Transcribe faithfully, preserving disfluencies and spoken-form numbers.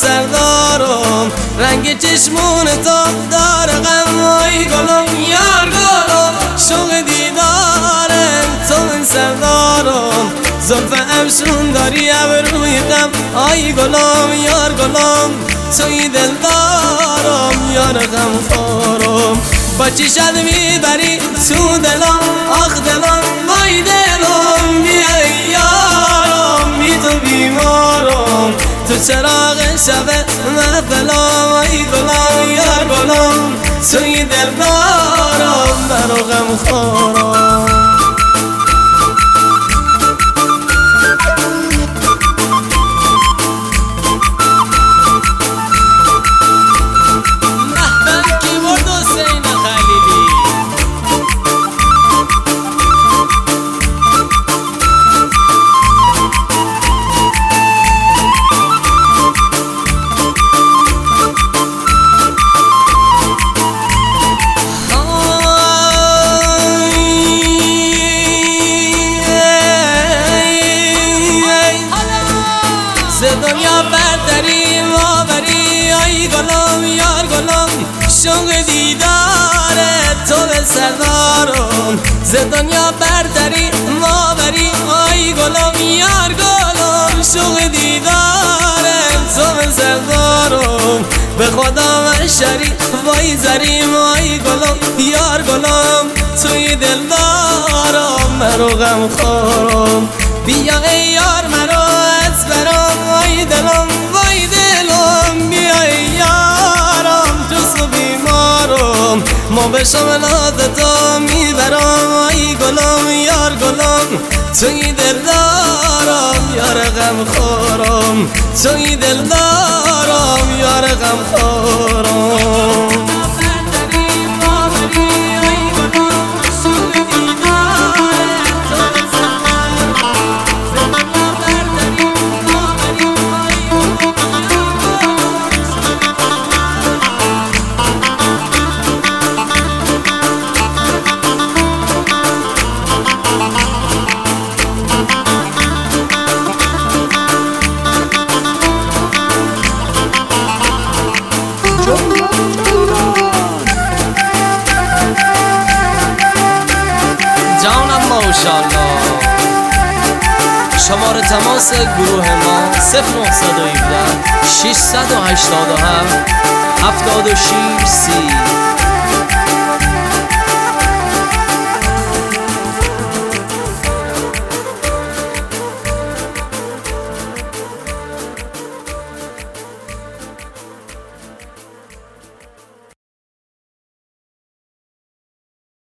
سردارم، رنگ چشمون تا دار غم وای گلم یار گلم، شوق دیدارم تو من سردارم، زلف افشون داری ابروی غم آی گلم یار گلم، توی دلدارم یار غم خورم، با چشات میبری تو دلم آخ دلم وای دلم، بیای یارم بی تو بیمارم، تو چراغ شب محفلم ای گلم یار گلم، توی دلدارم برو غم خورم. دنیا برداری ما بری ای گلم یار گلم، شوق دیدار تو به سردارم، ز دنیا برداری ما بری ای گلم یار گلم، شوق دیدار تو به سردارم، به خدا من شریک وای زریم ای گلم یار گلم، توی دلدارم مرو غم خورم، بیا ای یار مرو از برام وای دلم وای دلم، بیای یارم جز و بیمارم، ما به شملات تو میبرم ای گلم یار گلم، توی دلدارم یار غم خورم، توی دلدارم یار غم خورم. جانم ماشاءالله. شماره تماس گروه ما صفر نهصد و هفده ششصد و هشتاد و هفت هفتاد و شش سی.